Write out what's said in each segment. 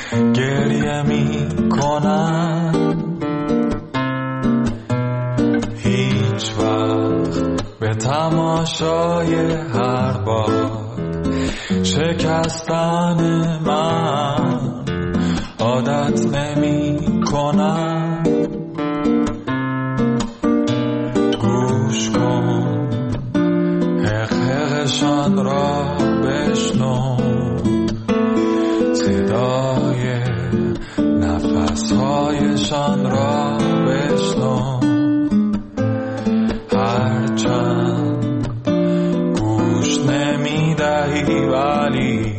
گریه می کنم، هیچ وقت به تماشای هر باد شکستن من عادت نمی کنم. گوش کن حقشان را بشنو، صدای نفسهایشان را بشنو. هرچند گوش نمی دهی ولی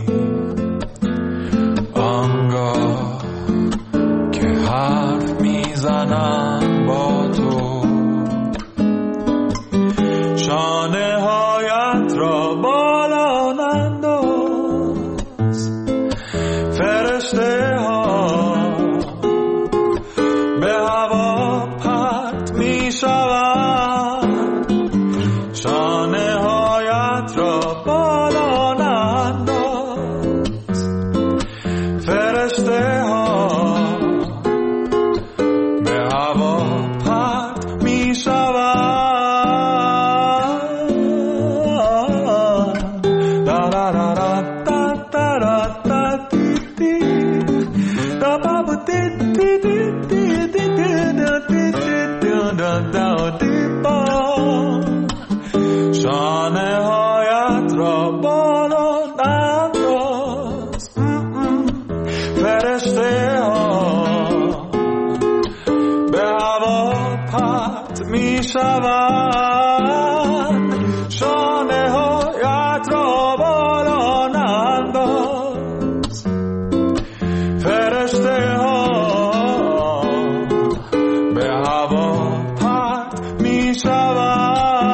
آنگاه که حرف میزنم با تو، شانه هایت را بالا ننداز. فرشته ها به هوا پرت می شوند، شانه هایت را بالا ننداز. فرشته ها به هوا پرت می شوند. شانه هایت را بالا ننداز. فرشته ها به هوا پرت می شوند، شانه هایت را بالا ننداز. فرشته ها به هوا پرت می شوند.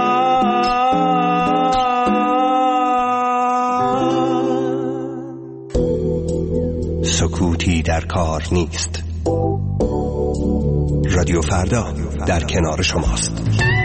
سکوتی در کار نیست. رادیو فردا در کنار شماست.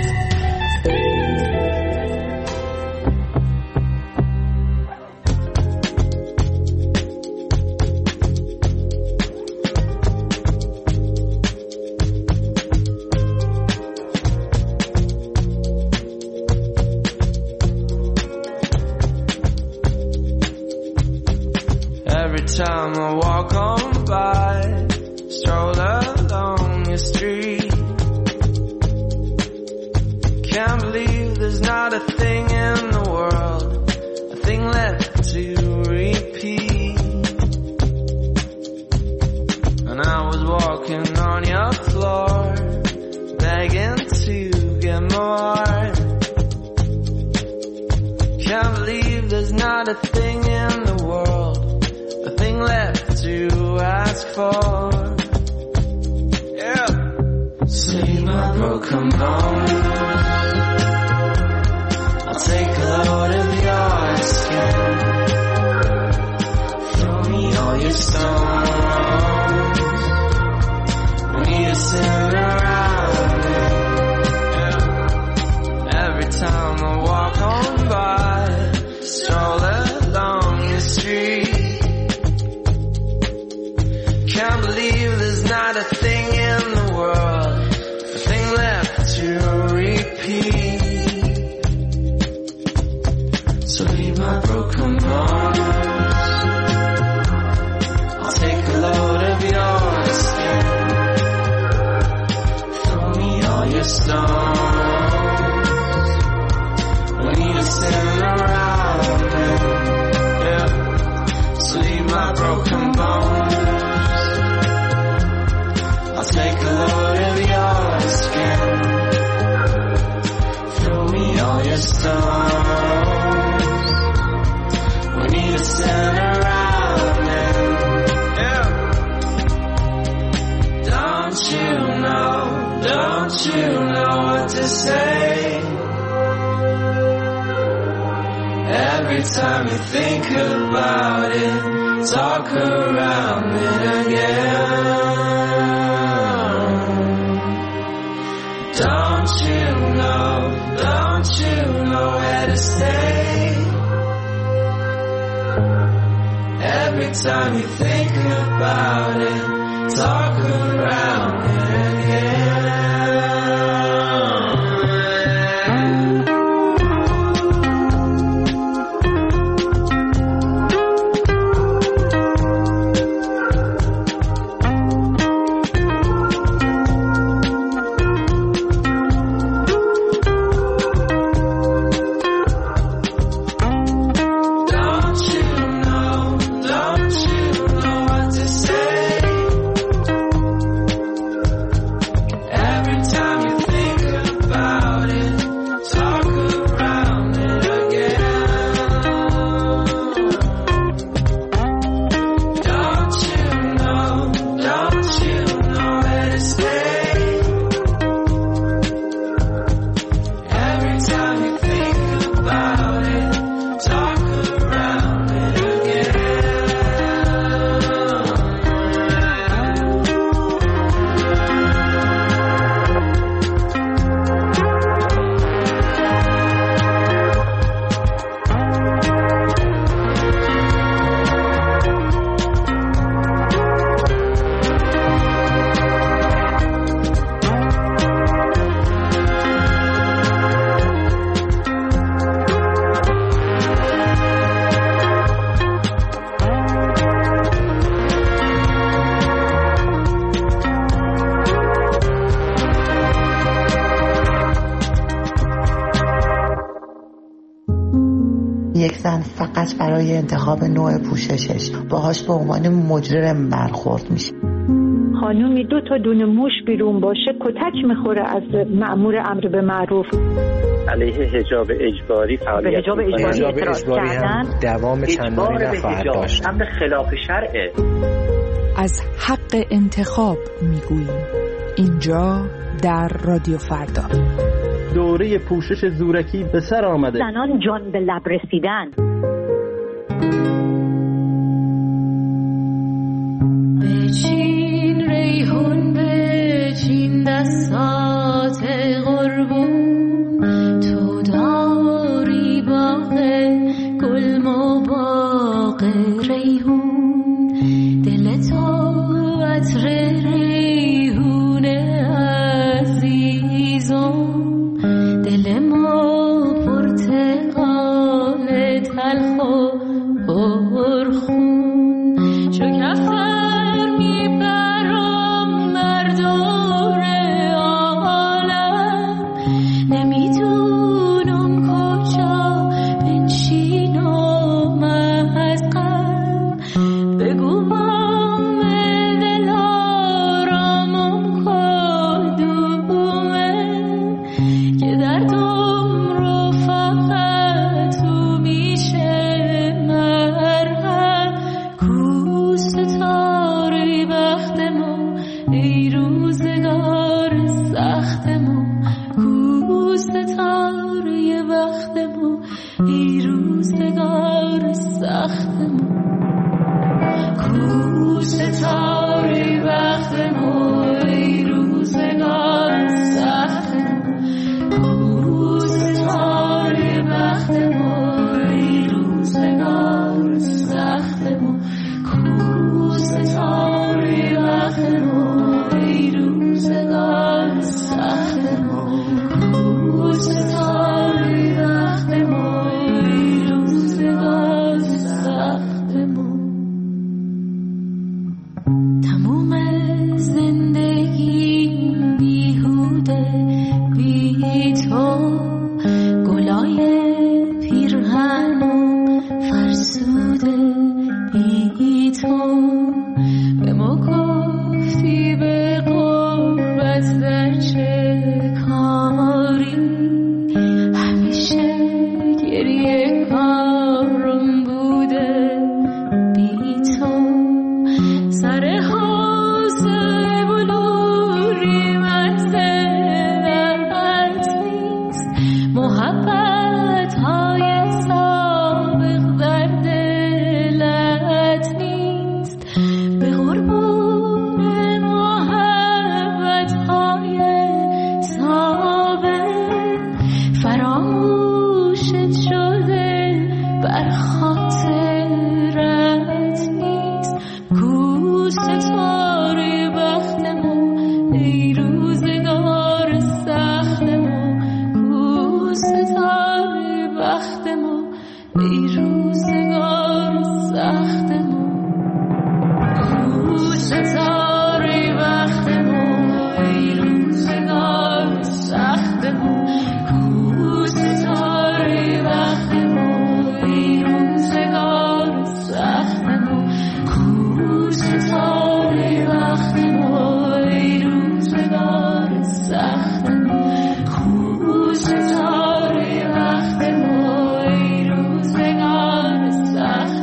Every time I walk on by, stroll along your street, can't believe there's not a thing in the world, a thing left to repeat. And I was walking on your floor, begging to get more. Can't believe there's not a thing in the world, a thing left to ask for. Yeah. See my broken bones, I'll take a load of your skin. Throw me all your stones, we need to sit around it. Yeah. Every time I walk on by, stroll along the street, can't believe there's not a thing in the world, a thing left to repeat. So leave my broken bones, I'll take a load of your skin. Throw me all your stones, we need to sit around it. Yeah. So leave my broken bones, I'll take a load of your skin. Throw me all your stones, we need to stand around them. Yeah. Don't you know what to say? Every time you think about it, talk around it again. Don't you know where to stay? Every time you think about it, talk around it again. یک زن فقط برای انتخاب نوع پوششش باهاش به عنوان مجرم برخورد میشه. خانومی 2 تا دونه موش بیرون باشه کتک میخوره از مأمور امر به معروف. علیه حجاب اجباری فعالیت حجاب اجباری هم دوام چندانی نخواهد داشت. هم به خلاف شرعه. از حق انتخاب میگوییم اینجا در رادیو فردا. دوره پوشش زورکی به سر آمده. زنان جان به لب رسیدن. بچین ریحون بچین دستات قربون، تو داری باغ گل و باغ ریحون، دل تو عطر ریحون عزیزم، دل ما پرتقال تلخ و پرخون، چو کفتر میبرم بر دور عالم، نمیدونم کجا بنشینم از غم، بگو بام دل آرامم کدومه که دردم رو فقط تو میشه مرهم، کو ستاره بختمو ای روزگار سختمو، کو ستاره بختمو ای روزگار سختمو، کو ستاره بختمو ای روزگار سختمو، کو ستاره بختمو ای روزگار سختمو، کو ستاره بختمو ای روزگار سختمو، کو ستاره بختمو ای روزگار سختمو. تموم زندگی بیهوده بی تو، گلای پیرهنم فرسوده بی تو، به ما گفتی به قربت در چه کاری، همیشه گریه کارم بوده بی تو، سر حوزه بلوری منزلت نیست، محبت های سابق در دلت نیست، به قربون محبت های سابق فراموشت شده بر خاطرت نیست، ستاره بخت ما ای روزگار سخت ما کو ستاره بخت ما ای روزگار سخت ما کو ستاره بخت ما ای روزگار سخت ما کو ستاره بخت ما ای روزگار سخت ما کو ستاره بخت ما ای روزگار سخت ما کو ستاره بخت ما ای روزگار سخت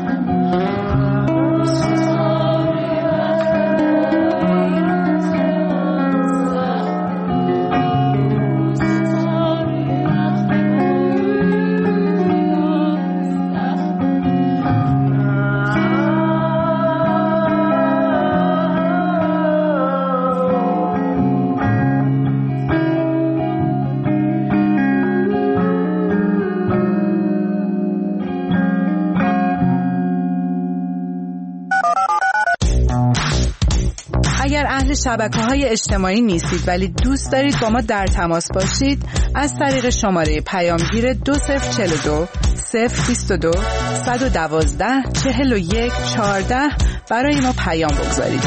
شبکه‌های اجتماعی نیستید ولی دوست دارید با ما در تماس باشید، از طریق شماره پیامگیر 2042 022 112 41 14 برای ما پیام بگذارید.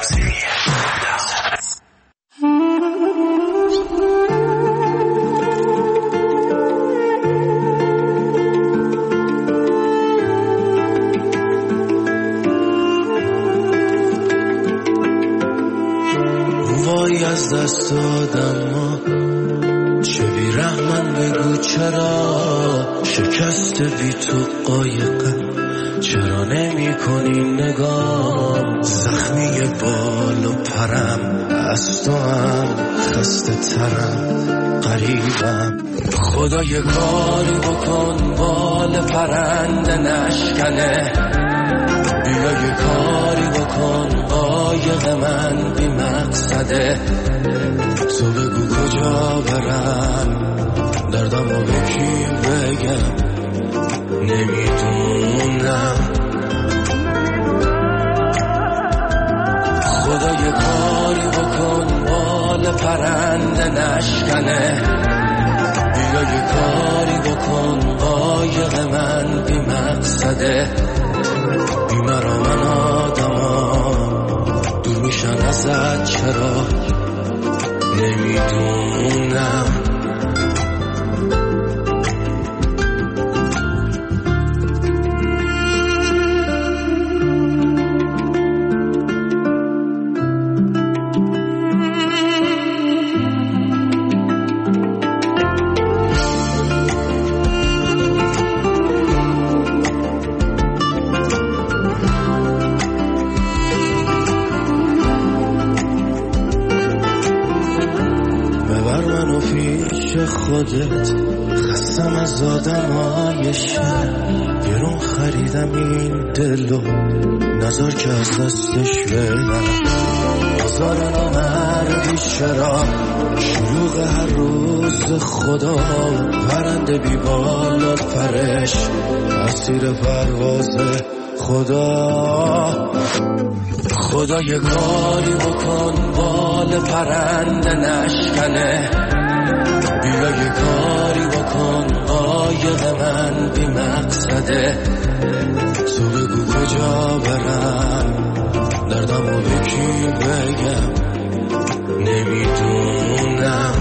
از دست دادم ما چه بی رحمن بگو چرا شکست بی تو قایقم چرا نمی کنی نگاه زخمی بال و پرم از تو هم خسته ترم قریبم خدا یه کاری بکن بال پرنده نشکنه بیا یه کاری بکن قایق من بی مقصده تو بگو کجا برم دردمو به کی بگم نمیدونم خدا یه کاری بکن بال پرنده نشکنه بیا یه کاری بکن قایق من بی مقصده بی مرا من آدما دور میشن ازت چرا نمیدونم خودت خستم از آدمای شهر گرون خریدم این دلو نظر که از دستش برم بازار نامردی چرا شلوغ هر روز خدا پرنده بی بال و پرش اسیر پرواز خدا یه کاری بکن بال پرنده نشکنه بیا یه کاری بکن قایق من بی مقصده تو بگو کجا برم دردمو به کی بگم نمیدونم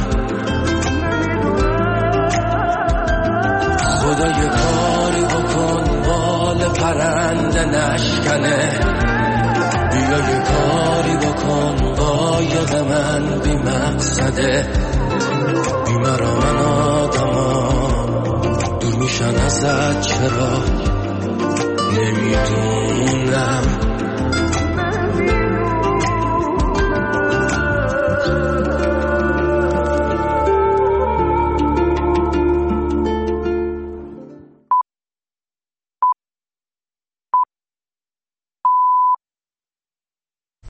خدا یه کاری بکن بال پرنده نشکنه بیا یه کاری بکن قایق من بی مقصده بی مرا من آدما دور میشن ازت چرا نمیدونم